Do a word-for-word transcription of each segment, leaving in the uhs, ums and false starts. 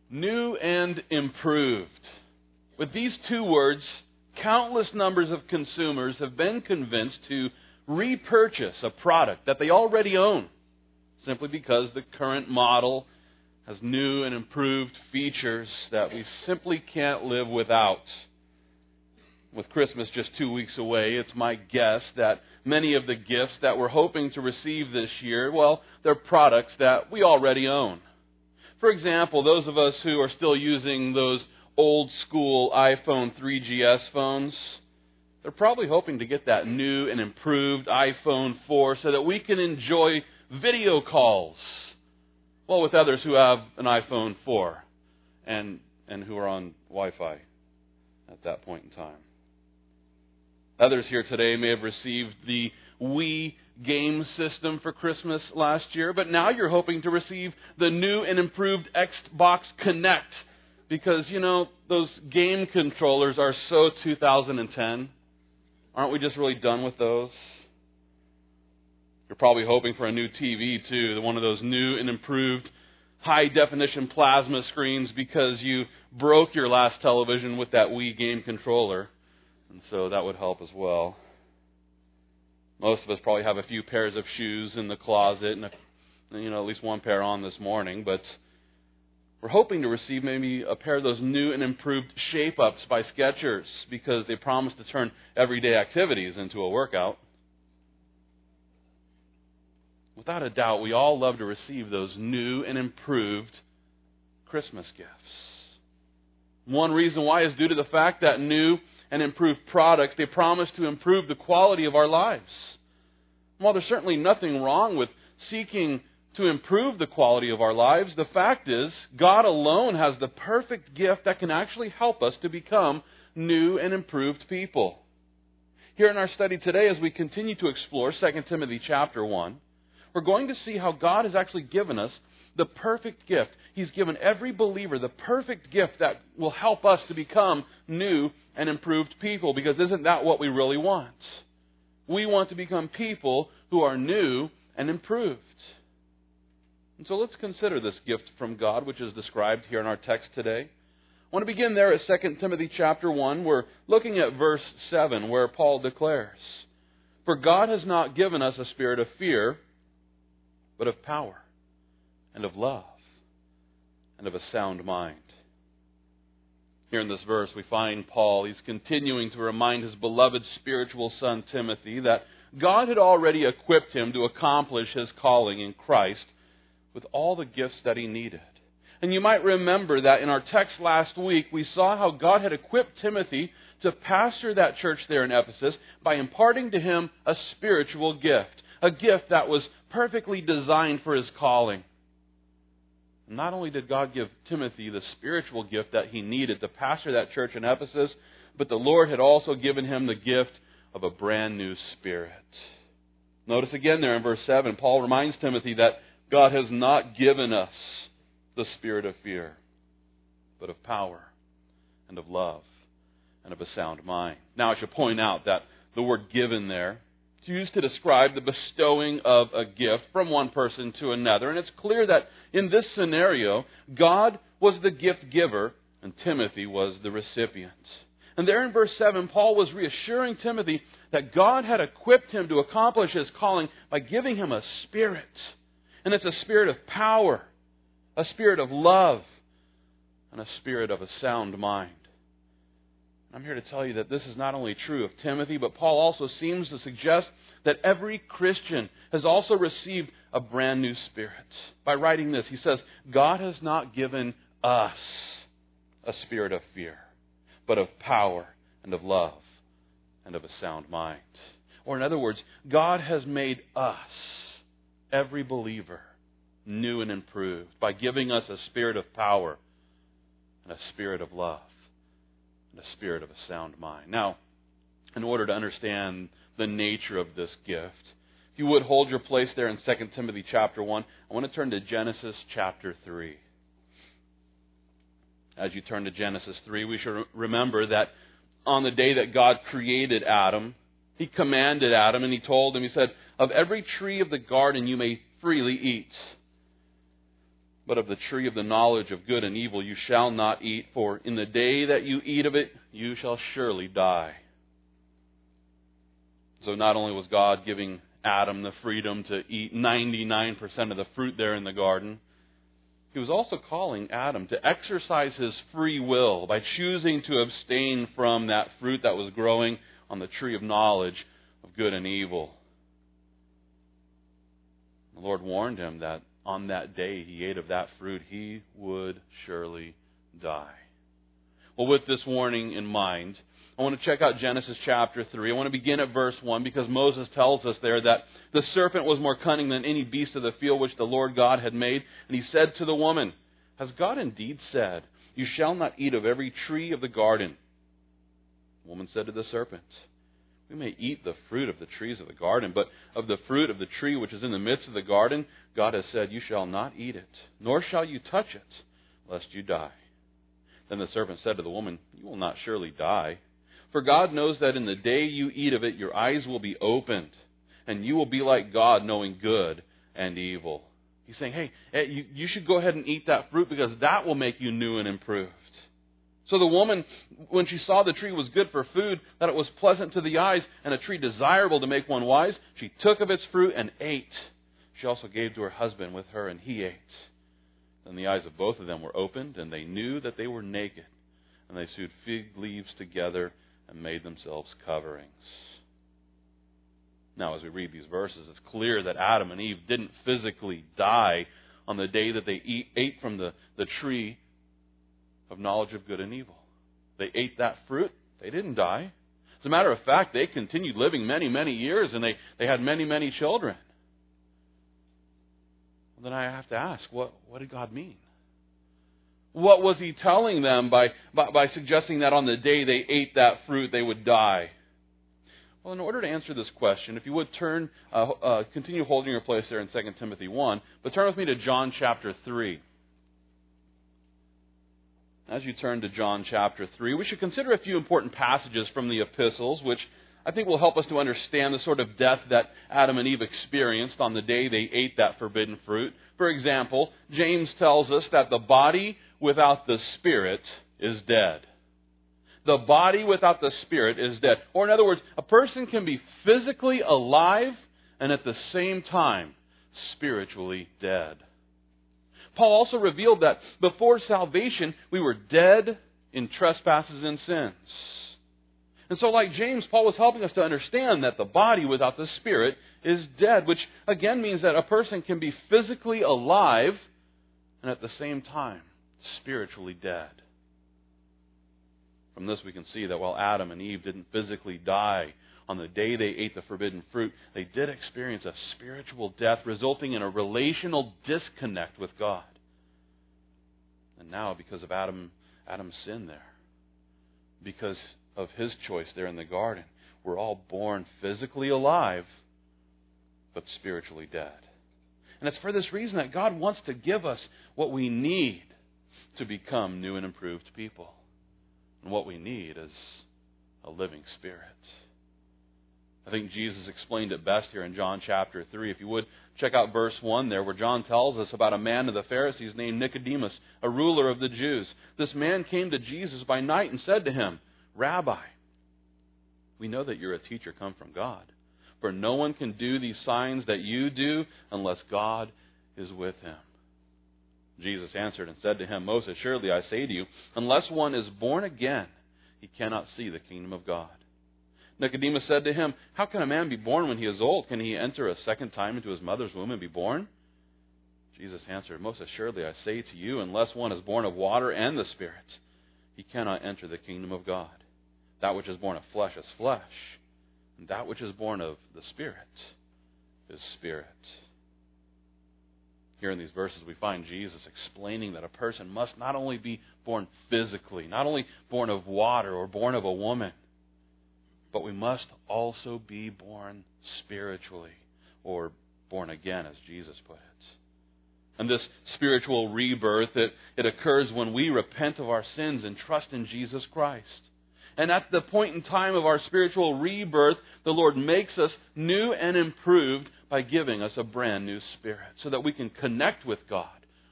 New and improved. With these two words, countless numbers of consumers have been convinced to repurchase a product that they already own, simply because the current model has new and improved features that we simply can't live without. With Christmas just two weeks away, it's my guess that many of the gifts that we're hoping to receive this year, well, they're products that we already own. For example, those of us who are still using those old school iPhone three G S phones, they're probably hoping to get that new and improved iPhone four so that we can enjoy video calls, well, with others who have an iPhone four and and who are on Wi-Fi at that point in time. Others here today may have received the Wii game system for Christmas last year, but now you're hoping to receive the new and improved Xbox Kinect because, you know, those game controllers are so two thousand ten. Aren't we just really done with those? You're probably hoping for a new T V, too, one of those new and improved high-definition plasma screens because you broke your last television with that Wii game controller, and so that would help as well. Most of us probably have a few pairs of shoes in the closet, and a, you know, at least one pair on this morning, but we're hoping to receive maybe a pair of those new and improved Shape-Ups by Skechers because they promise to turn everyday activities into a workout. Without a doubt, we all love to receive those new and improved Christmas gifts. One reason why is due to the fact that new and improved products, they promise to improve the quality of our lives. While there's certainly nothing wrong with seeking to improve the quality of our lives, the fact is, God alone has the perfect gift that can actually help us to become new and improved people. Here in our study today, as we continue to explore Second Timothy chapter one, we're going to see how God has actually given us the perfect gift. He's given every believer the perfect gift that will help us to become new and improved people, because isn't that what we really want? We want to become people who are new and improved. And so let's consider this gift from God, which is described here in our text today. I want to begin there at Second Timothy chapter one. We're looking at verse seven, where Paul declares, "For God has not given us a spirit of fear, but of power and of love and of a sound mind." Here in this verse, we find Paul, he's continuing to remind his beloved spiritual son Timothy that God had already equipped him to accomplish his calling in Christ with all the gifts that he needed. And you might remember that in our text last week, we saw how God had equipped Timothy to pastor that church there in Ephesus by imparting to him a spiritual gift, a gift that was perfectly designed for his calling. Not only did God give Timothy the spiritual gift that he needed to pastor that church in Ephesus, but the Lord had also given him the gift of a brand new spirit. Notice again there in verse seven, Paul reminds Timothy that God has not given us the spirit of fear, but of power and of love and of a sound mind. Now I should point out that the word given there, it's used to describe the bestowing of a gift from one person to another. And it's clear that in this scenario, God was the gift giver and Timothy was the recipient. And there in verse seven, Paul was reassuring Timothy that God had equipped him to accomplish his calling by giving him a spirit. And it's a spirit of power, a spirit of love, and a spirit of a sound mind. I'm here to tell you that this is not only true of Timothy, but Paul also seems to suggest that every Christian has also received a brand new spirit. By writing this, he says, God has not given us a spirit of fear, but of power and of love and of a sound mind. Or in other words, God has made us, every believer, new and improved by giving us a spirit of power and a spirit of love. The spirit of a sound mind. Now, in order to understand the nature of this gift, if you would hold your place there in Second Timothy chapter one, I want to turn to Genesis chapter three. As you turn to Genesis three, we should remember that on the day that God created Adam, He commanded Adam and He told him, He said, "Of every tree of the garden you may freely eat. But of the tree of the knowledge of good and evil you shall not eat, for in the day that you eat of it, you shall surely die." So not only was God giving Adam the freedom to eat ninety-nine percent of the fruit there in the garden, He was also calling Adam to exercise his free will by choosing to abstain from that fruit that was growing on the tree of knowledge of good and evil. The Lord warned him that on that day he ate of that fruit, he would surely die. Well, with this warning in mind, I want to check out Genesis chapter three. I want to begin at verse one because Moses tells us there that the serpent was more cunning than any beast of the field which the Lord God had made. And he said to the woman, "Has God indeed said, 'You shall not eat of every tree of the garden'?" The woman said to the serpent, "We may eat the fruit of the trees of the garden, but of the fruit of the tree which is in the midst of the garden, God has said, 'You shall not eat it, nor shall you touch it, lest you die.' Then the serpent said to the woman, 'You will not surely die. For God knows that in the day you eat of it, your eyes will be opened, and you will be like God, knowing good and evil.'" He's saying, hey, you, you should go ahead and eat that fruit because that will make you new and improved. So the woman, when she saw the tree was good for food, that it was pleasant to the eyes, and a tree desirable to make one wise, she took of its fruit and ate. She also gave to her husband with her, and he ate. Then the eyes of both of them were opened, and they knew that they were naked. And they sewed fig leaves together and made themselves coverings. Now, as we read these verses, it's clear that Adam and Eve didn't physically die on the day that they eat, ate from the, the tree of knowledge of good and evil. They ate that fruit. They didn't die. As a matter of fact, they continued living many, many years, and they, they had many, many children. Well, then I have to ask, what, what did God mean? What was He telling them by, by, by suggesting that on the day they ate that fruit, they would die? Well, in order to answer this question, if you would turn, uh, uh, continue holding your place there in Second Timothy one, but turn with me to John chapter three. As you turn to John chapter three, we should consider a few important passages from the epistles, which I think will help us to understand the sort of death that Adam and Eve experienced on the day they ate that forbidden fruit. For example, James tells us that the body without the spirit is dead. The body without the spirit is dead. Or in other words, a person can be physically alive and at the same time spiritually dead. Paul also revealed that before salvation, we were dead in trespasses and sins. And so like James, Paul was helping us to understand that the body without the spirit is dead, which again means that a person can be physically alive and at the same time spiritually dead. From this we can see that while Adam and Eve didn't physically die on the day they ate the forbidden fruit, they did experience a spiritual death resulting in a relational disconnect with God. And now, because of Adam, Adam's sin there, because of his choice there in the garden, we're all born physically alive, but spiritually dead. And it's for this reason that God wants to give us what we need to become new and improved people. And what we need is a living spirit. I think Jesus explained it best here in John chapter three. If you would, check out verse one there, where John tells us about a man of the Pharisees named Nicodemus, a ruler of the Jews. This man came to Jesus by night and said to him, "Rabbi, we know that you're a teacher come from God, for no one can do these signs that you do unless God is with him." Jesus answered and said to him, "Most assuredly I say to you, unless one is born again, he cannot see the kingdom of God." Nicodemus said to him, "How can a man be born when he is old? Can he enter a second time into his mother's womb and be born?" Jesus answered, "Most assuredly I say to you, unless one is born of water and the Spirit, he cannot enter the kingdom of God. That which is born of flesh is flesh, and that which is born of the Spirit is spirit." Here in these verses we find Jesus explaining that a person must not only be born physically, not only born of water or born of a woman, but we must also be born spiritually, or born again, as Jesus put it. And this spiritual rebirth, it, it occurs when we repent of our sins and trust in Jesus Christ. And at the point in time of our spiritual rebirth, the Lord makes us new and improved by giving us a brand new spirit so that we can connect with God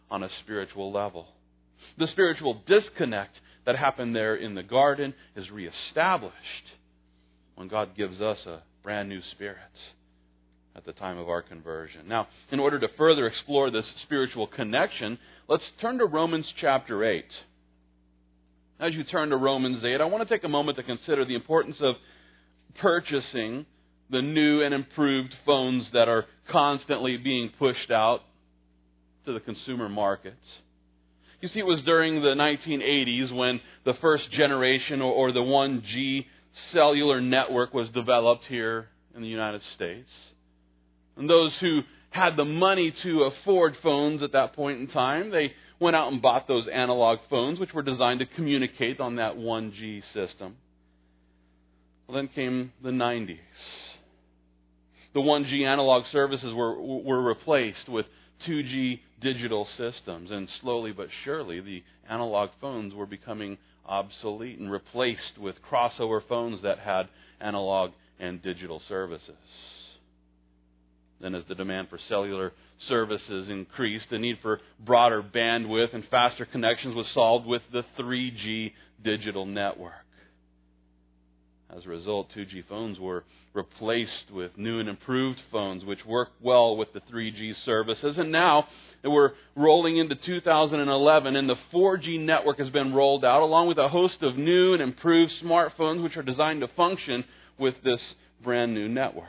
on a spiritual level. The spiritual disconnect that happened there in the garden is reestablished when God gives us a brand new spirit at the time of our conversion. Now, in order to further explore this spiritual connection, let's turn to Romans chapter eight. As you turn to Romans eight, I want to take a moment to consider the importance of purchasing the new and improved phones that are constantly being pushed out to the consumer markets. You see, it was during the nineteen eighties when the first generation or, or the one G cellular network was developed here in the United States. And those who had the money to afford phones at that point in time, they went out and bought those analog phones, which were designed to communicate on that one G system. Well, then came the nineties. The one G analog services were were replaced with two G digital systems, and slowly but surely the analog phones were becoming obsolete and replaced with crossover phones that had analog and digital services. Then as the demand for cellular services increased, the need for broader bandwidth and faster connections was solved with the three G digital network. As a result, two G phones were replaced with new and improved phones which work well with the three G services. And now we're rolling into two thousand eleven, and the four G network has been rolled out along with a host of new and improved smartphones which are designed to function with this brand new network.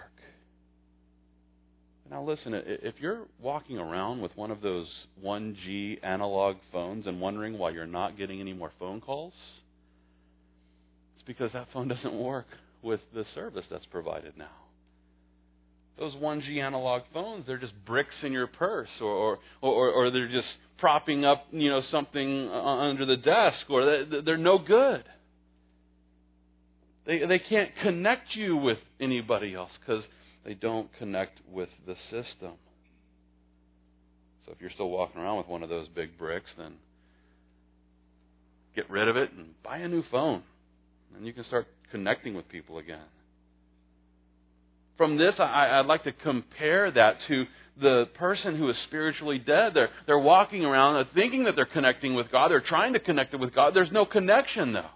Now listen, if you're walking around with one of those one G analog phones and wondering why you're not getting any more phone calls, it's because that phone doesn't work with the service that's provided now. Those one G analog phones, they're just bricks in your purse, or or, or, or they're just propping up, you know, something under the desk, or they, they're no good. They they can't connect you with anybody else because they don't connect with the system. So if you're still walking around with one of those big bricks, then get rid of it and buy a new phone. And you can start connecting with people again. From this, I, I'd like to compare that to the person who is spiritually dead. They're, they're walking around thinking that they're connecting with God. They're trying to connect with God. There's no connection, though.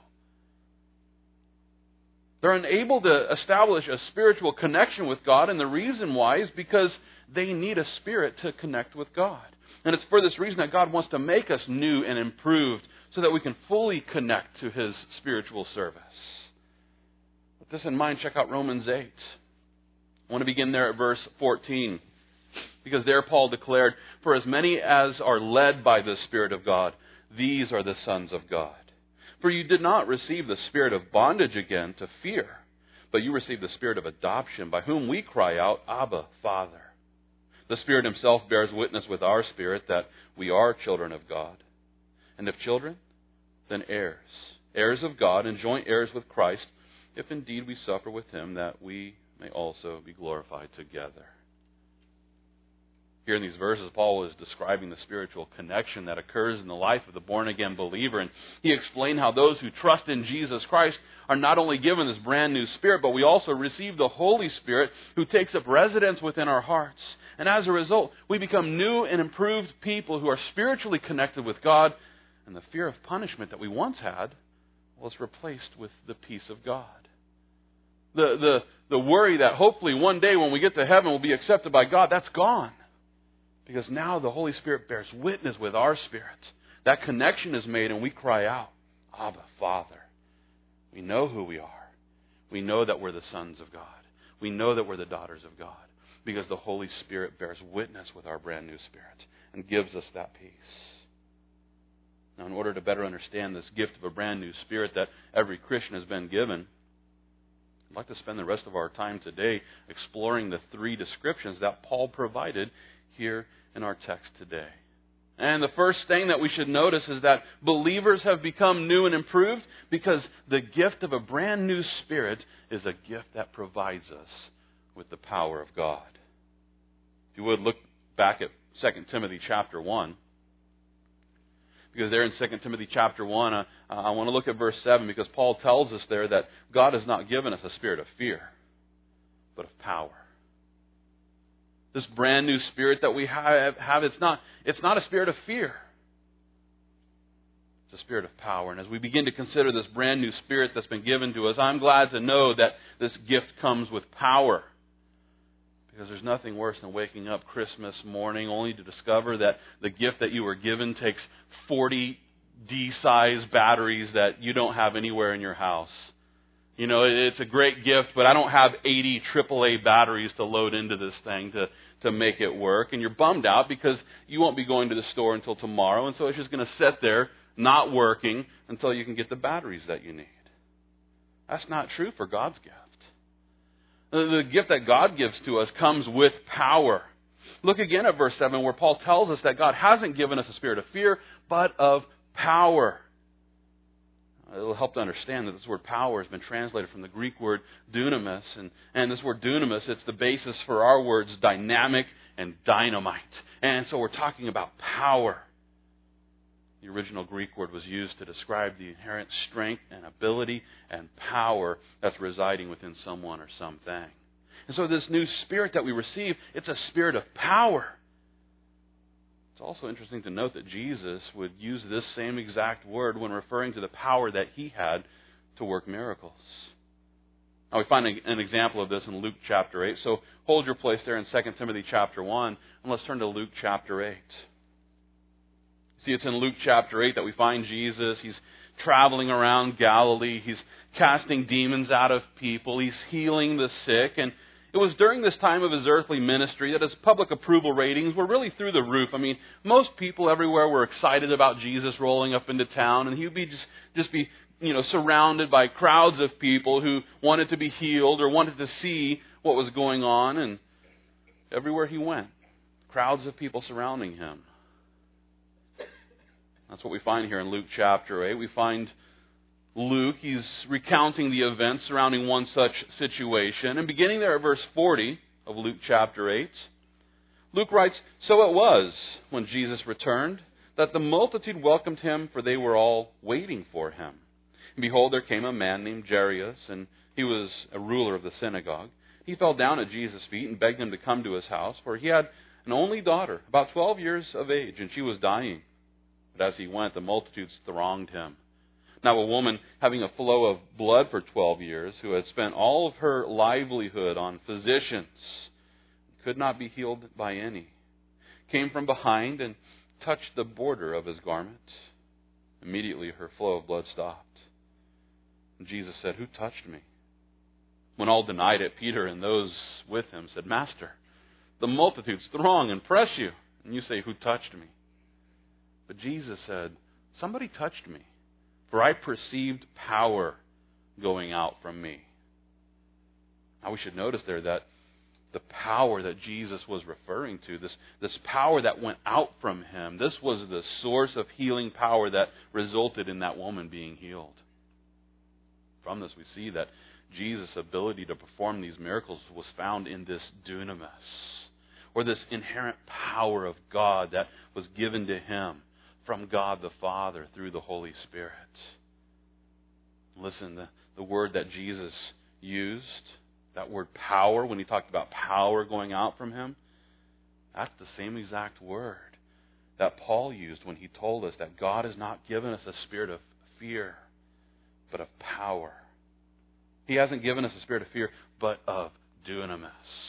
They're unable to establish a spiritual connection with God, and the reason why is because they need a spirit to connect with God. And it's for this reason that God wants to make us new and improved so that we can fully connect to His spiritual service. With this in mind, check out Romans eight. I want to begin there at verse fourteen, because there Paul declared, "For as many as are led by the Spirit of God, these are the sons of God. For you did not receive the spirit of bondage again to fear, but you received the spirit of adoption, by whom we cry out, Abba, Father. The Spirit Himself bears witness with our spirit that we are children of God. And if children, then heirs, heirs of God and joint heirs with Christ, if indeed we suffer with Him, that we may also be glorified together." Here in these verses, Paul is describing the spiritual connection that occurs in the life of the born-again believer. And he explained how those who trust in Jesus Christ are not only given this brand new Spirit, but we also receive the Holy Spirit who takes up residence within our hearts. And as a result, we become new and improved people who are spiritually connected with God. And the fear of punishment that we once had was replaced with the peace of God. The, the, the worry that hopefully one day when we get to heaven we'll be accepted by God, that's gone. Because now the Holy Spirit bears witness with our spirits. That connection is made and we cry out, Abba, Father. We know who we are. We know that we're the sons of God. We know that we're the daughters of God. Because the Holy Spirit bears witness with our brand new spirit and gives us that peace. Now, in order to better understand this gift of a brand new spirit that every Christian has been given, I'd like to spend the rest of our time today exploring the three descriptions that Paul provided here in our text today. And the first thing that we should notice is that believers have become new and improved because the gift of a brand new spirit is a gift that provides us with the power of God. If you would, look back at Second Timothy chapter one. Because there in Second Timothy chapter one, uh, I want to look at verse seven, because Paul tells us there that God has not given us a spirit of fear, but of power. This brand new spirit that we have, have it's not, it's not a spirit of fear. It's a spirit of power. And as we begin to consider this brand new spirit that's been given to us, I'm glad to know that this gift comes with power. Because there's nothing worse than waking up Christmas morning only to discover that the gift that you were given takes forty D-size batteries that you don't have anywhere in your house. You know, it's a great gift, but I don't have eighty triple A batteries to load into this thing to, to make it work. And you're bummed out because you won't be going to the store until tomorrow, and so it's just going to sit there not working until you can get the batteries that you need. That's not true for God's gift. The gift that God gives to us comes with power. Look again at verse seven where Paul tells us that God hasn't given us a spirit of fear, but of power. It'll help to understand that this word power has been translated from the Greek word dunamis. And, and this word dunamis, it's the basis for our words dynamic and dynamite. And so we're talking about power. The original Greek word was used to describe the inherent strength and ability and power that's residing within someone or something. And so this new spirit that we receive, it's a spirit of power. It's also interesting to note that Jesus would use this same exact word when referring to the power that he had to work miracles. Now we find an example of this in Luke chapter eight. So hold your place there in Second Timothy chapter one, and let's turn to Luke chapter eight. See, it's in Luke chapter eight that we find Jesus. He's traveling around Galilee. He's casting demons out of people. He's healing the sick. And it was during this time of his earthly ministry that his public approval ratings were really through the roof. I mean, most people everywhere were excited about Jesus rolling up into town, and he would be just, just be, you know, surrounded by crowds of people who wanted to be healed or wanted to see what was going on. And everywhere he went, crowds of people surrounding him. That's what we find here in Luke chapter eight. We find Luke, he's recounting the events surrounding one such situation. And beginning there at verse forty of Luke chapter eight, Luke writes, "So it was, when Jesus returned, that the multitude welcomed him, for they were all waiting for him. And behold, there came a man named Jairus, and he was a ruler of the synagogue. He fell down at Jesus' feet and begged him to come to his house, for he had an only daughter, about twelve years of age, and she was dying. But as he went, the multitudes thronged him. Now a woman having a flow of blood for twelve years, who had spent all of her livelihood on physicians, could not be healed by any, came from behind and touched the border of his garment. Immediately her flow of blood stopped. And Jesus said, 'Who touched me?' When all denied it, Peter and those with him said, 'Master, the multitudes throng and press you, and you say, "Who touched me?" But Jesus said, 'Somebody touched me, for I perceived power going out from me.'" Now we should notice there that the power that Jesus was referring to, this, this power that went out from him, this was the source of healing power that resulted in that woman being healed. From this we see that Jesus' ability to perform these miracles was found in this dunamis, or this inherent power of God that was given to him from God the Father through the Holy Spirit. Listen, the, the word that Jesus used, that word power, when he talked about power going out from him, that's the same exact word that Paul used when he told us that God has not given us a spirit of fear, but of power. He hasn't given us a spirit of fear, but of dunamis.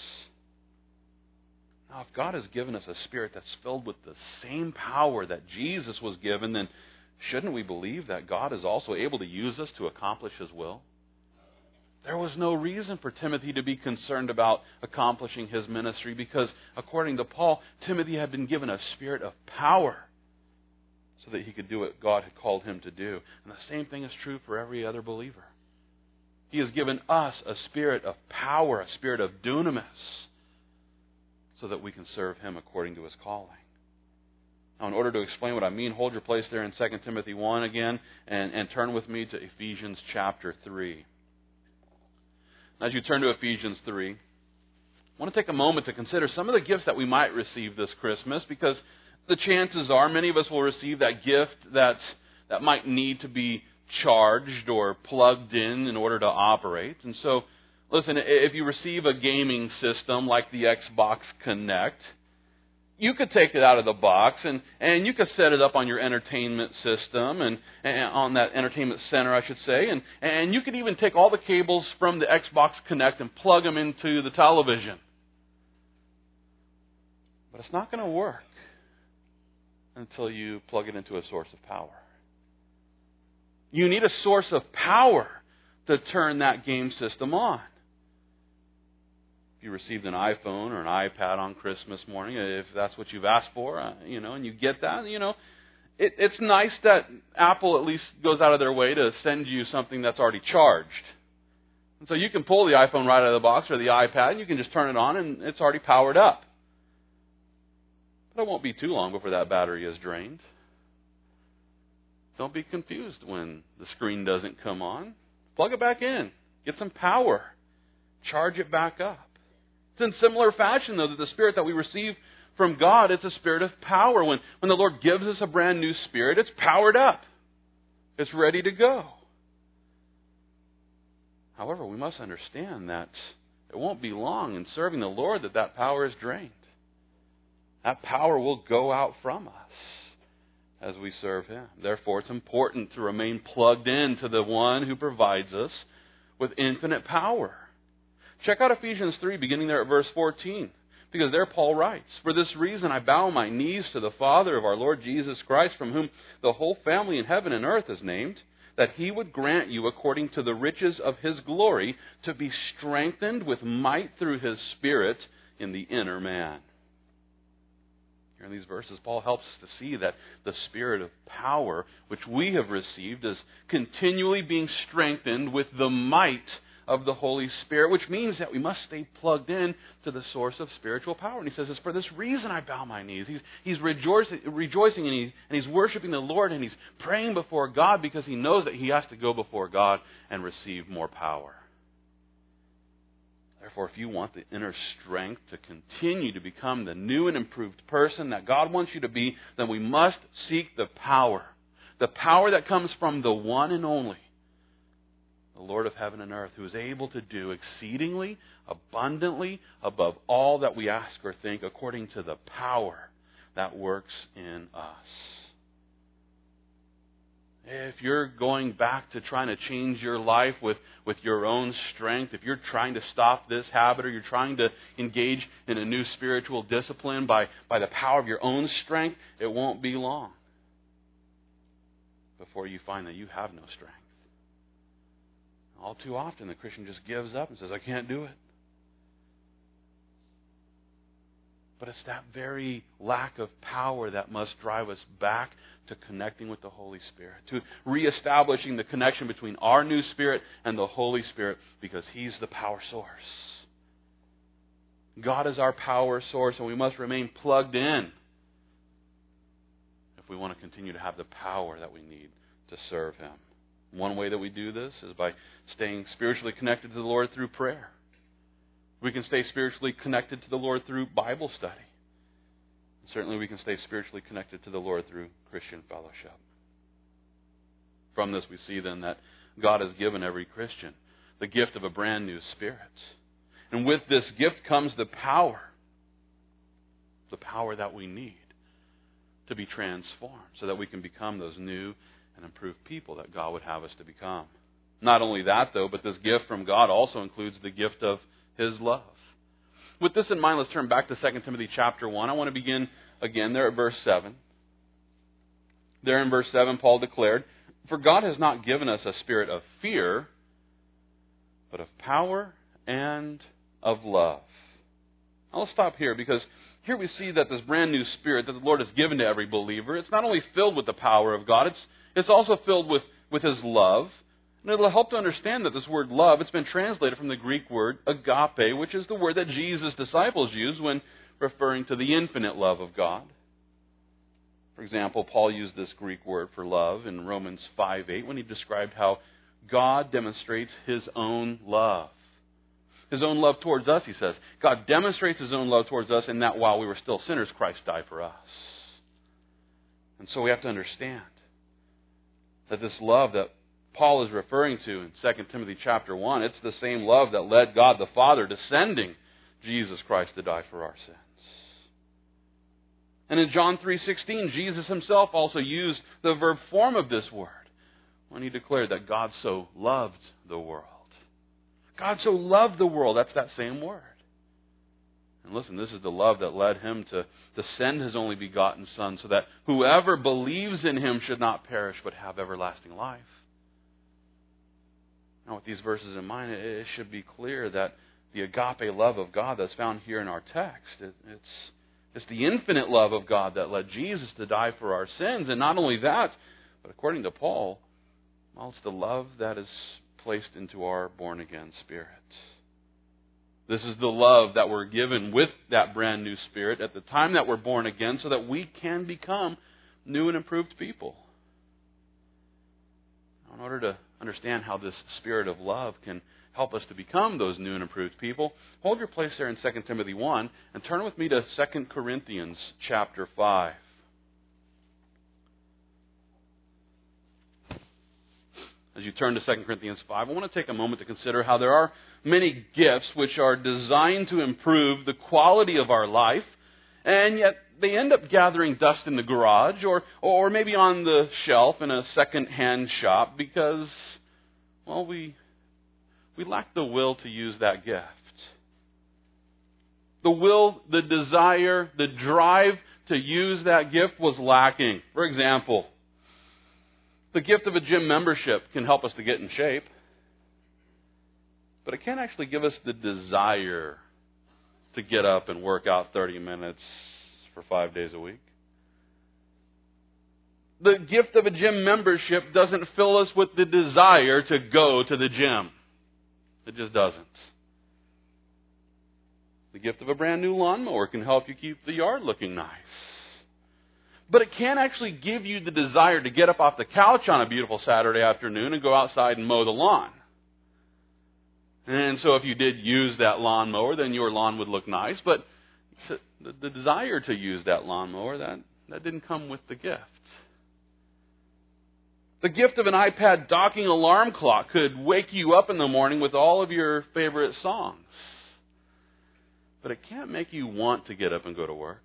Now, if God has given us a spirit that's filled with the same power that Jesus was given, then shouldn't we believe that God is also able to use us to accomplish His will? There was no reason for Timothy to be concerned about accomplishing his ministry because, according to Paul, Timothy had been given a spirit of power so that he could do what God had called him to do. And the same thing is true for every other believer. He has given us a spirit of power, a spirit of dunamis, so that we can serve Him according to His calling. Now, in order to explain what I mean, hold your place there in Second Timothy one again and, and turn with me to Ephesians chapter three. As you turn to Ephesians three, I want to take a moment to consider some of the gifts that we might receive this Christmas, because the chances are many of us will receive that gift that, that might need to be charged or plugged in in order to operate. And so Listen, if you receive a gaming system like the Xbox Kinect, you could take it out of the box and, and you could set it up on your entertainment system and, and on that entertainment center, I should say, and, and you could even take all the cables from the Xbox Kinect and plug them into the television. But it's not going to work until you plug it into a source of power. You need a source of power to turn that game system on. If you received an iPhone or an iPad on Christmas morning, if that's what you've asked for, uh, you know, and you get that, you know, it, it's nice that Apple at least goes out of their way to send you something that's already charged. And so you can pull the iPhone right out of the box or the iPad, and you can just turn it on, and it's already powered up. But it won't be too long before that battery is drained. Don't be confused when the screen doesn't come on. Plug it back in. Get some power. Charge it back up. It's in similar fashion, though, that the Spirit that we receive from God, it's a spirit of power. When, when the Lord gives us a brand new spirit, it's powered up. It's ready to go. However, we must understand that it won't be long in serving the Lord that that power is drained. That power will go out from us as we serve Him. Therefore, it's important to remain plugged in to the one who provides us with infinite power. Check out Ephesians three, beginning there at verse fourteen. Because there Paul writes, "For this reason I bow my knees to the Father of our Lord Jesus Christ, from whom the whole family in heaven and earth is named, that He would grant you, according to the riches of His glory, to be strengthened with might through His Spirit in the inner man." Here in these verses, Paul helps us to see that the spirit of power which we have received is continually being strengthened with the might of the Holy Spirit, which means that we must stay plugged in to the source of spiritual power. And he says, "It's for this reason I bow my knees." He's, he's rejoicing, rejoicing and, he, and he's worshiping the Lord, and he's praying before God because he knows that he has to go before God and receive more power. Therefore, if you want the inner strength to continue to become the new and improved person that God wants you to be, then we must seek the power. The power that comes from the one and only, the Lord of heaven and earth, who is able to do exceedingly, abundantly, above all that we ask or think, according to the power that works in us. If you're going back to trying to change your life with, with your own strength, if you're trying to stop this habit, or you're trying to engage in a new spiritual discipline by, by the power of your own strength, it won't be long before you find that you have no strength. All too often, the Christian just gives up and says, "I can't do it." But it's that very lack of power that must drive us back to connecting with the Holy Spirit, to reestablishing the connection between our new spirit and the Holy Spirit, because He's the power source. God is our power source, and we must remain plugged in if we want to continue to have the power that we need to serve Him. One way that we do this is by staying spiritually connected to the Lord through prayer. We can stay spiritually connected to the Lord through Bible study. Certainly we can stay spiritually connected to the Lord through Christian fellowship. From this we see then that God has given every Christian the gift of a brand new spirit. And with this gift comes the power, the power that we need to be transformed so that we can become those new and improved people that God would have us to become. Not only that, though, but this gift from God also includes the gift of His love. With this in mind, let's turn back to Second Timothy chapter one. I want to begin again there at verse seven. There in verse seven, Paul declared, "For God has not given us a spirit of fear, but of power and of love." Now let's stop here, because here we see that this brand new spirit that the Lord has given to every believer, it's not only filled with the power of God, it's, it's also filled with, with His love. And it'll help to understand that this word love, it's been translated from the Greek word agape, which is the word that Jesus' disciples used when referring to the infinite love of God. For example, Paul used this Greek word for love in Romans five eight when he described how God demonstrates His own love. His own love towards us, he says. God demonstrates His own love towards us in that while we were still sinners, Christ died for us. And so we have to understand that this love that Paul is referring to in Second Timothy chapter one. It's the same love that led God the Father to sending Jesus Christ to die for our sins. And in John three sixteen, Jesus himself also used the verb form of this word when he declared that God so loved the world. God so loved the world. That's that same word. And listen, this is the love that led him to, to send his only begotten Son so that whoever believes in him should not perish but have everlasting life. Now, with these verses in mind, it should be clear that the agape love of God that's found here in our text, it, it's, it's the infinite love of God that led Jesus to die for our sins. And not only that, but according to Paul, well, it's the love that is placed into our born-again spirit. This is the love that we're given with that brand new spirit at the time that we're born again so that we can become new and improved people. In order to understand how this spirit of love can help us to become those new and improved people, hold your place there in Second Timothy one and turn with me to Second Corinthians chapter five. As you turn to Second Corinthians five, I want to take a moment to consider how there are many gifts which are designed to improve the quality of our life, and yet they end up gathering dust in the garage or, or maybe on the shelf in a second-hand shop because, well, we, we lack the will to use that gift. The will, the desire, the drive to use that gift was lacking. For example, the gift of a gym membership can help us to get in shape, but it can't actually give us the desire to get up and work out thirty minutes for five days a week. The gift of a gym membership doesn't fill us with the desire to go to the gym. It just doesn't. The gift of a brand new lawnmower can help you keep the yard looking nice. But it can't actually give you the desire to get up off the couch on a beautiful Saturday afternoon and go outside and mow the lawn. And so if you did use that lawnmower, then your lawn would look nice. But the, the desire to use that lawnmower, that, that didn't come with the gift. The gift of an iPad docking alarm clock could wake you up in the morning with all of your favorite songs. But it can't make you want to get up and go to work.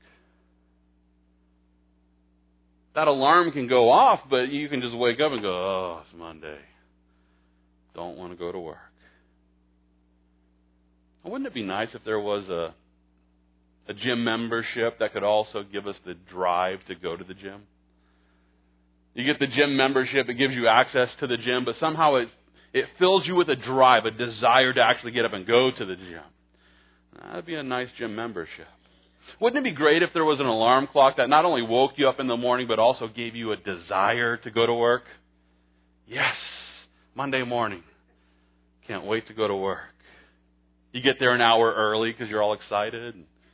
That alarm can go off, but you can just wake up and go, oh, it's Monday. Don't want to go to work. Wouldn't it be nice if there was a, a gym membership that could also give us the drive to go to the gym? You get the gym membership, it gives you access to the gym, but somehow it, it fills you with a drive, a desire to actually get up and go to the gym. That would be a nice gym membership. Wouldn't it be great if there was an alarm clock that not only woke you up in the morning, but also gave you a desire to go to work? Yes, Monday morning. Can't wait to go to work. You get there an hour early because you're all excited.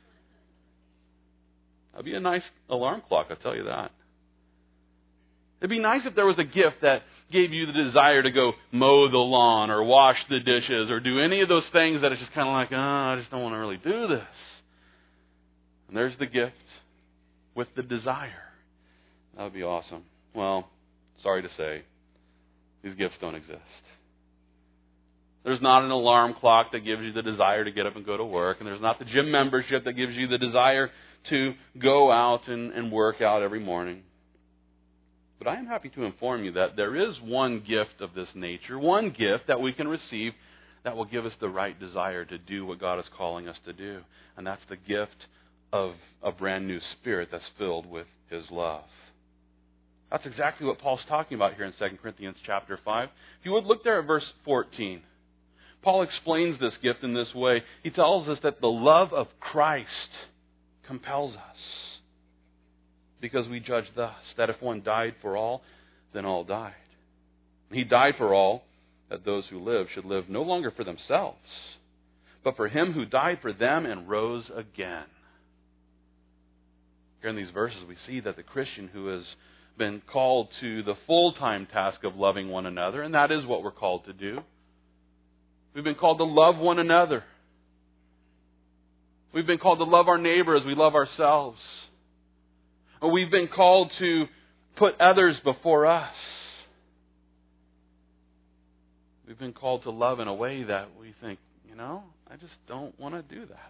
That'd be a nice alarm clock, I'll tell you that. It'd be nice if there was a gift that gave you the desire to go mow the lawn or wash the dishes or do any of those things that it's just kind of like, oh, I just don't want to really do this. And there's the gift with the desire. That would be awesome. Well, sorry to say, these gifts don't exist. There's not an alarm clock that gives you the desire to get up and go to work. And there's not the gym membership that gives you the desire to go out and, and work out every morning. But I am happy to inform you that there is one gift of this nature, one gift that we can receive that will give us the right desire to do what God is calling us to do. And that's the gift of a brand new spirit that's filled with His love. That's exactly what Paul's talking about here in Second Corinthians chapter five. If you would look there at verse fourteen. Paul explains this gift in this way. He tells us that the love of Christ compels us. Because we judge thus, that if one died for all, then all died. He died for all, that those who live should live no longer for themselves, but for Him who died for them and rose again. Here in these verses we see that the Christian who has been called to the full-time task of loving one another, and that is what we're called to do. We've been called to love one another. We've been called to love our neighbor as we love ourselves. Or we've been called to put others before us. We've been called to love in a way that we think, you know, I just don't want to do that.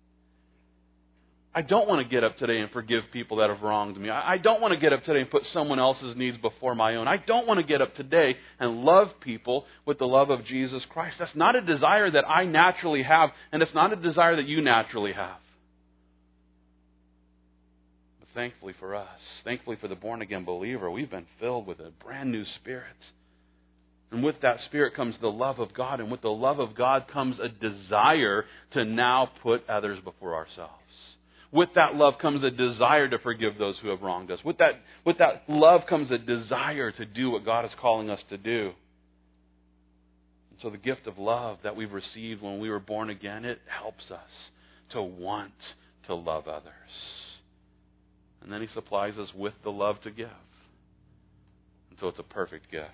I don't want to get up today and forgive people that have wronged me. I don't want to get up today and put someone else's needs before my own. I don't want to get up today and love people with the love of Jesus Christ. That's not a desire that I naturally have, and it's not a desire that you naturally have. But thankfully for us, thankfully for the born-again believer, we've been filled with a brand new Spirit. And with that Spirit comes the love of God, and with the love of God comes a desire to now put others before ourselves. With that love comes a desire to forgive those who have wronged us. With that, with that love comes a desire to do what God is calling us to do. And so the gift of love that we've received when we were born again, it helps us to want to love others. And then He supplies us with the love to give. And so it's a perfect gift.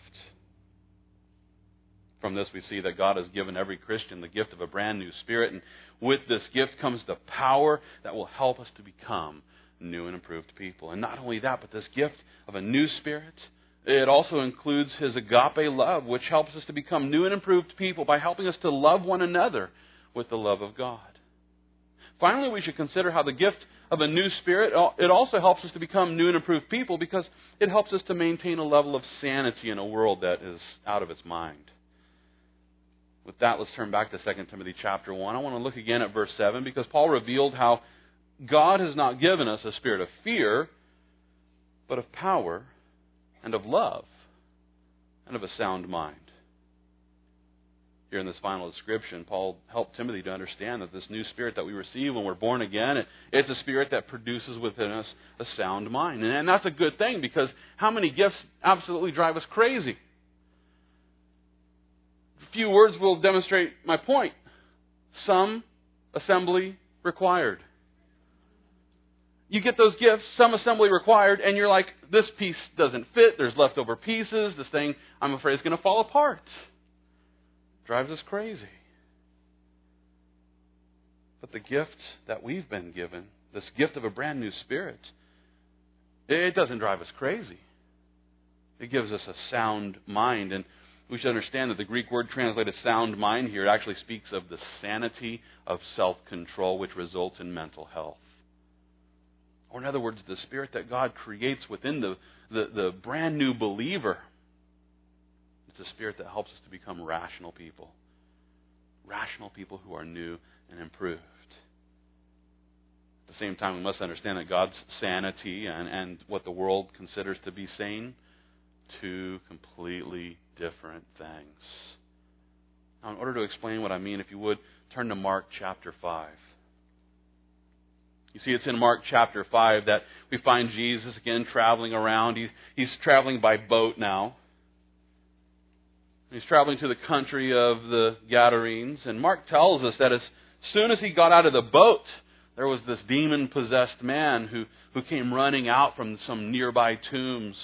From this we see that God has given every Christian the gift of a brand new spirit, and with this gift comes the power that will help us to become new and improved people. And not only that, but this gift of a new spirit, it also includes His agape love, which helps us to become new and improved people by helping us to love one another with the love of God. Finally, we should consider how the gift of a new spirit, it also helps us to become new and improved people because it helps us to maintain a level of sanity in a world that is out of its mind. With that, let's turn back to Second Timothy chapter one. I want to look again at verse seven because Paul revealed how God has not given us a spirit of fear, but of power and of love and of a sound mind. Here in this final description, Paul helped Timothy to understand that this new spirit that we receive when we're born again, it, it's a spirit that produces within us a sound mind. And, and that's a good thing because how many gifts absolutely drive us crazy? Few words will demonstrate my point. Some assembly required. You get those gifts, some assembly required, and you're like, this piece doesn't fit, there's leftover pieces, this thing, I'm afraid, is going to fall apart. Drives us crazy. But the gift that we've been given, this gift of a brand new spirit, it doesn't drive us crazy. It gives us a sound mind. And we should understand that the Greek word translated sound mind here, it actually speaks of the sanity of self-control which results in mental health. Or in other words, the spirit that God creates within the, the, the brand new believer. It's a spirit that helps us to become rational people. Rational people who are new and improved. At the same time, we must understand that God's sanity and, and what the world considers to be sane, two completely different things. Now, in order to explain what I mean, if you would, turn to Mark chapter five. You see, it's in Mark chapter five that we find Jesus again traveling around. He, he's traveling by boat now. He's traveling to the country of the Gadarenes. And Mark tells us that as soon as he got out of the boat, there was this demon-possessed man who, who came running out from some nearby tombs.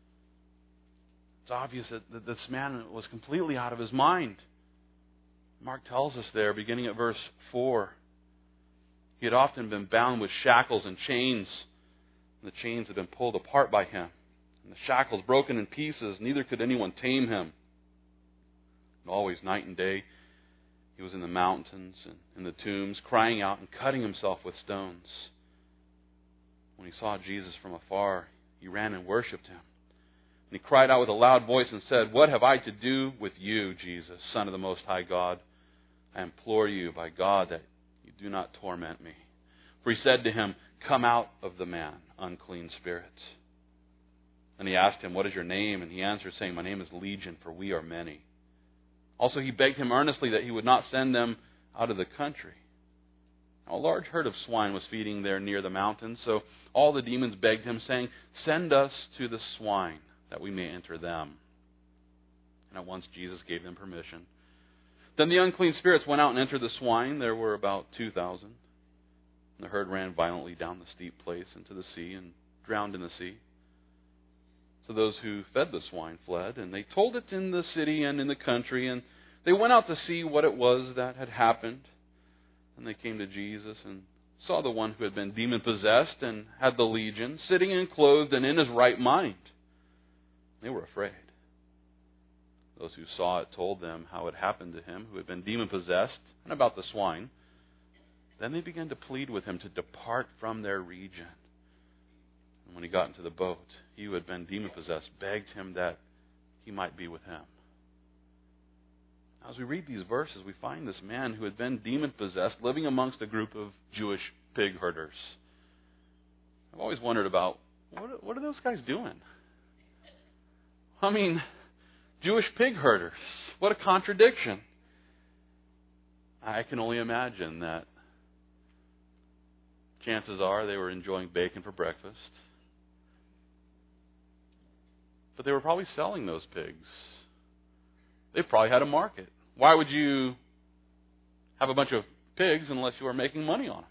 It's obvious that, that this man was completely out of his mind. Mark tells us there, beginning at verse four, he had often been bound with shackles and chains, and the chains had been pulled apart by him, and the shackles broken in pieces, neither could anyone tame him. And always, night and day, he was in the mountains and in the tombs, crying out and cutting himself with stones. When he saw Jesus from afar, he ran and worshipped him. And he cried out with a loud voice and said, "What have I to do with you, Jesus, Son of the Most High God? I implore you by God that you do not torment me." For he said to him, "Come out of the man, unclean spirit." And he asked him, "What is your name?" And he answered, saying, "My name is Legion, for we are many." Also he begged him earnestly that he would not send them out of the country. Now, a large herd of swine was feeding there near the mountains, so all the demons begged him, saying, "Send us to the swine, that we may enter them." And at once Jesus gave them permission. Then the unclean spirits went out and entered the swine. There were about two thousand. And the herd ran violently down the steep place into the sea and drowned in the sea. So those who fed the swine fled, and they told it in the city and in the country, and they went out to see what it was that had happened. And they came to Jesus and saw the one who had been demon-possessed and had the legion, sitting and clothed and in his right mind. They were afraid. Those who saw it told them how it happened to him who had been demon-possessed and about the swine. Then they began to plead with him to depart from their region. And when he got into the boat, he who had been demon-possessed begged him that he might be with him. As we read these verses, we find this man who had been demon-possessed living amongst a group of Jewish pig herders. I've always wondered about, what, what are those guys doing? I mean, Jewish pig herders. What a contradiction. I can only imagine that chances are they were enjoying bacon for breakfast. But they were probably selling those pigs. They probably had a market. Why would you have a bunch of pigs unless you were making money on them?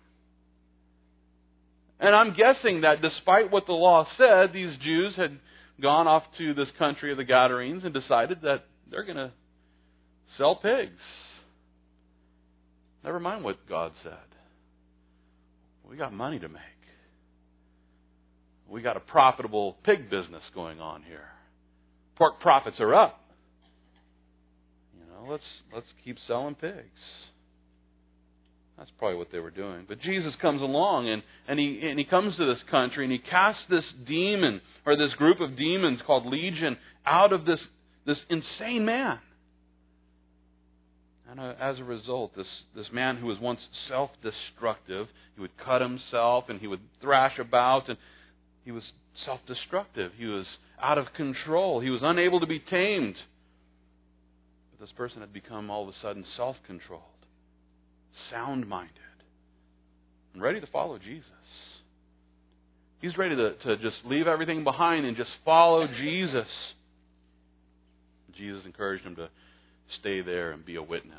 And I'm guessing that despite what the law said, these Jews had gone off to this country of the Gadarenes and decided that they're going to sell pigs. Never mind what God said. We got money to make. We got a profitable pig business going on here. Pork profits are up. You know, let's let's keep selling pigs. That's probably what they were doing. But Jesus comes along and, and he and he comes to this country and he casts this demon or this group of demons called Legion out of this, this insane man. And uh, as a result, this, this man who was once self-destructive, he would cut himself and he would thrash about, and he was self-destructive. He was out of control. He was unable to be tamed. But this person had become all of a sudden self-controlled, sound-minded, and ready to follow Jesus. He's ready to, to just leave everything behind and just follow Jesus. Jesus encouraged him to stay there and be a witness.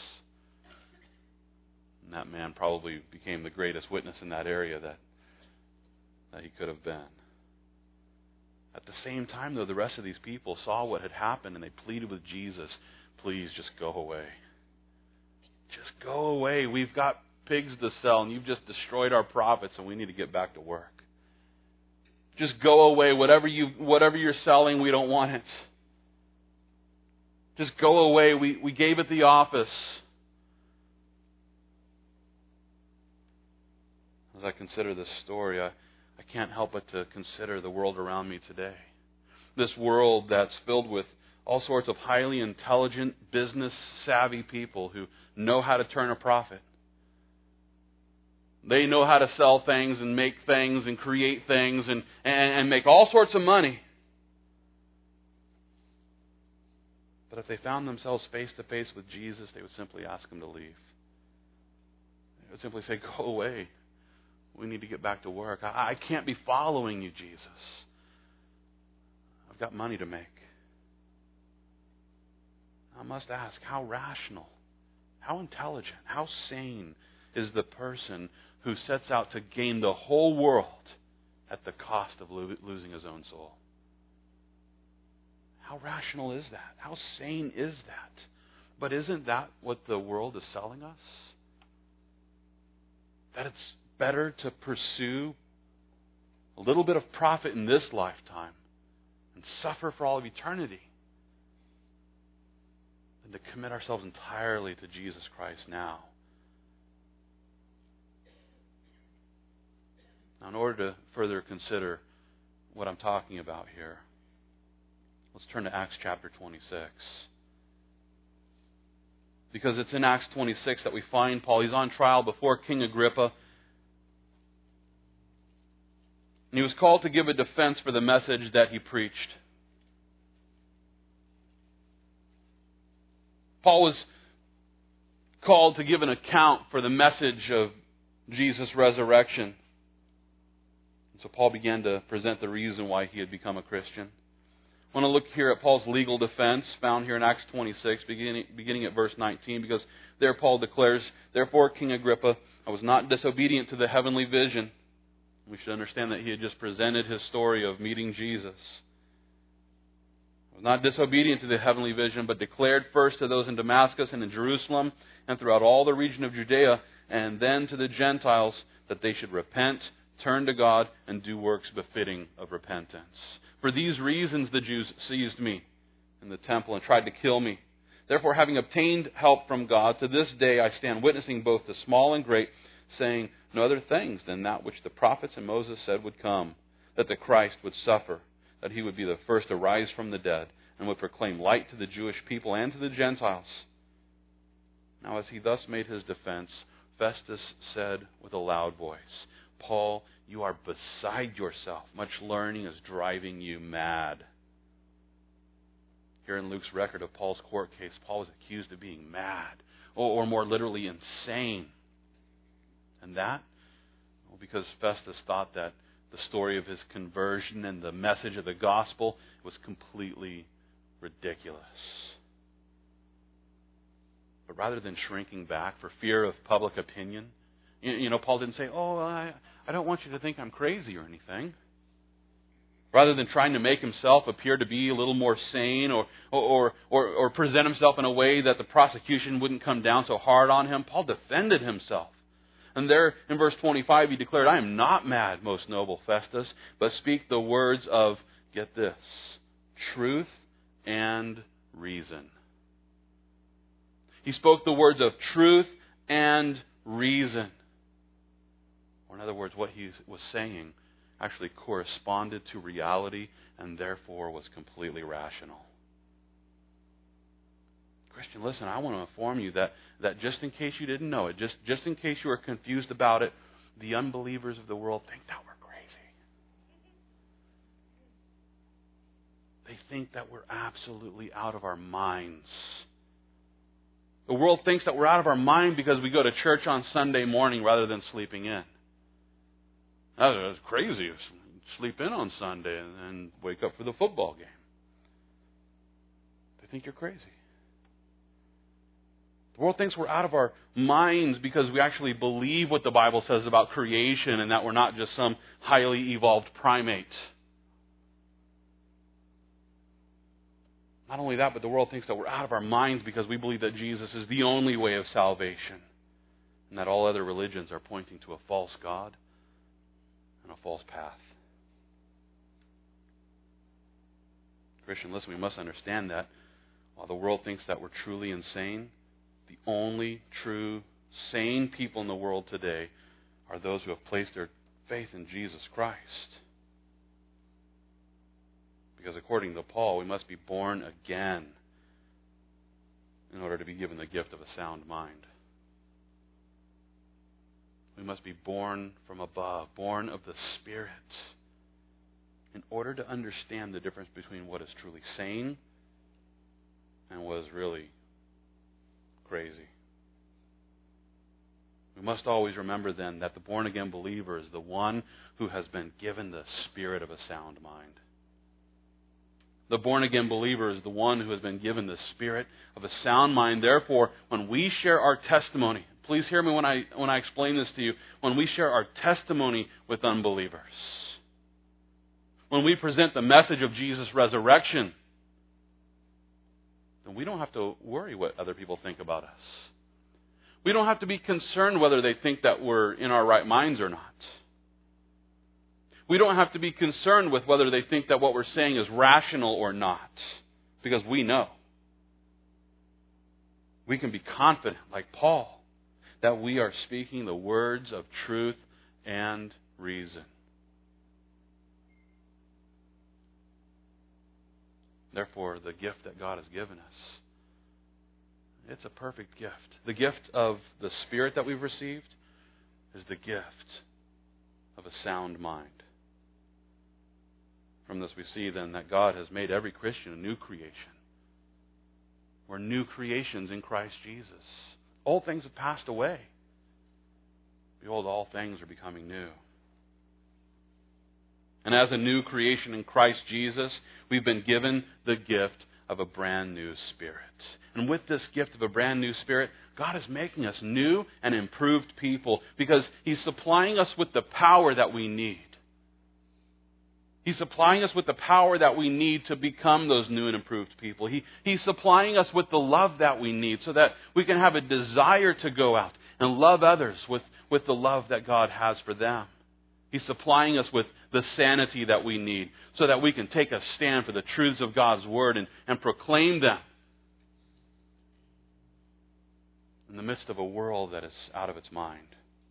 And that man probably became the greatest witness in that area that, that he could have been. At the same time, though, the rest of these people saw what had happened and they pleaded with Jesus, please just go away. Just go away. We've got pigs to sell and you've just destroyed our profits and we need to get back to work. Just go away. Whatever you whatever you're selling, we don't want it. Just go away. We, we gave it the office. As I consider this story, I, I can't help but to consider the world around me today. This world that's filled with all sorts of highly intelligent, business-savvy people who know how to turn a profit. They know how to sell things and make things and create things and, and, and make all sorts of money. But if they found themselves face-to-face with Jesus, they would simply ask him to leave. They would simply say, go away. We need to get back to work. I, I can't be following you, Jesus. I've got money to make. I must ask, how rational, how intelligent, how sane is the person who sets out to gain the whole world at the cost of lo- losing his own soul? How rational is that? How sane is that? But isn't that what the world is selling us? That it's better to pursue a little bit of profit in this lifetime and suffer for all of eternity than to commit ourselves entirely to Jesus Christ now. Now, in order to further consider what I'm talking about here, let's turn to Acts chapter twenty-six. Because it's in Acts twenty-six that we find Paul. He's on trial before King Agrippa. And he was called to give a defense for the message that he preached. Paul was called to give an account for the message of Jesus' resurrection. So Paul began to present the reason why he had become a Christian. I want to look here at Paul's legal defense, found here in Acts twenty-six, beginning, beginning at verse nineteen, because there Paul declares, "Therefore, King Agrippa, I was not disobedient to the heavenly vision." We should understand that he had just presented his story of meeting Jesus. "I was not disobedient to the heavenly vision, but declared first to those in Damascus and in Jerusalem and throughout all the region of Judea, and then to the Gentiles, that they should repent, turn to God, and do works befitting of repentance. For these reasons the Jews seized me in the temple and tried to kill me. Therefore, having obtained help from God, to this day I stand witnessing both to small and great, saying no other things than that which the prophets and Moses said would come, that the Christ would suffer, that he would be the first to rise from the dead, and would proclaim light to the Jewish people and to the Gentiles. Now as he thus made his defense, Festus said with a loud voice, Paul, you are beside yourself. Much learning is driving you mad. Here in Luke's record of Paul's court case, Paul was accused of being mad, or, or more literally insane. And that? Well, because Festus thought that the story of his conversion and the message of the gospel was completely ridiculous. But rather than shrinking back for fear of public opinion, you, you know, Paul didn't say, oh, I, I don't want you to think I'm crazy or anything. Rather than trying to make himself appear to be a little more sane or, or, or, or present himself in a way that the prosecution wouldn't come down so hard on him, Paul defended himself. And there in verse twenty-five he declared, I am not mad, most noble Festus, but speak the words of, get this, truth and reason. He spoke the words of truth and reason. Or in other words, what he was saying actually corresponded to reality and therefore was completely rational. Christian, listen, I want to inform you that, that just in case you didn't know it, just, just in case you were confused about it, the unbelievers of the world think that we're crazy. They think that we're absolutely out of our minds. The world thinks that we're out of our mind because we go to church on Sunday morning rather than sleeping in. That's crazy. Sleep in on Sunday and then wake up for the football game. They think you're crazy. The world thinks we're out of our minds because we actually believe what the Bible says about creation and that we're not just some highly evolved primate. Not only that, but the world thinks that we're out of our minds because we believe that Jesus is the only way of salvation and that all other religions are pointing to a false God and a false path. Christian, listen, we must understand that while the world thinks that we're truly insane, the only true sane people in the world today are those who have placed their faith in Jesus Christ. Because according to Paul, we must be born again in order to be given the gift of a sound mind. We must be born from above, born of the Spirit, in order to understand the difference between what is truly sane and what is really crazy. We must always remember then that the born-again believer is the one who has been given the spirit of a sound mind. The born-again believer is the one who has been given the spirit of a sound mind. Therefore, when we share our testimony, please hear me when I when I explain this to you, when we share our testimony with unbelievers, when we present the message of Jesus' resurrection, then we don't have to worry what other people think about us. We don't have to be concerned whether they think that we're in our right minds or not. We don't have to be concerned with whether they think that what we're saying is rational or not, because we know. We can be confident, like Paul, that we are speaking the words of truth and reason. Therefore, the gift that God has given us, it's a perfect gift. The gift of the Spirit that we've received is the gift of a sound mind. From this we see then that God has made every Christian a new creation. We're new creations in Christ Jesus. Old things have passed away. Behold, all things are becoming new. And as a new creation in Christ Jesus, we've been given the gift of a brand new spirit. And with this gift of a brand new spirit, God is making us new and improved people because He's supplying us with the power that we need. He's supplying us with the power that we need to become those new and improved people. He, he's supplying us with the love that we need so that we can have a desire to go out and love others with, with the love that God has for them. He's supplying us with the sanity that we need so that we can take a stand for the truths of God's Word and, and proclaim them in the midst of a world that is out of its mind.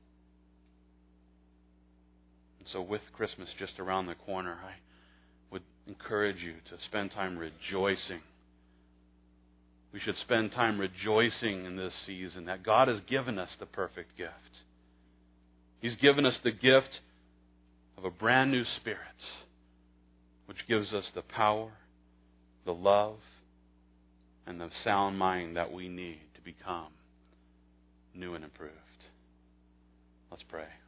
And so with Christmas just around the corner, I would encourage you to spend time rejoicing. We should spend time rejoicing in this season that God has given us the perfect gift. He's given us the gift of a brand new Spirit, which gives us the power, the love, and the sound mind that we need to become new and improved. Let's pray.